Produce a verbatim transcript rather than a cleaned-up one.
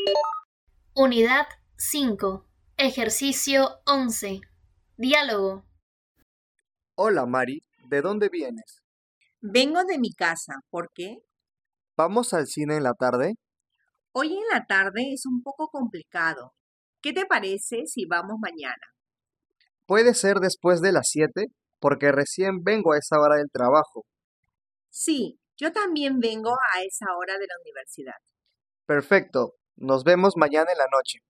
Unidad cinco. Ejercicio once. Diálogo. Hola Mari, ¿de dónde vienes? Vengo de mi casa. ¿Por qué? ¿Vamos al cine en la tarde? Hoy en la tarde es un poco complicado. ¿Qué te parece si vamos mañana? ¿Puede ser después de las siete? Porque recién vengo a esa hora del trabajo. Sí, yo también vengo a esa hora de la universidad. Perfecto, nos vemos mañana en la noche.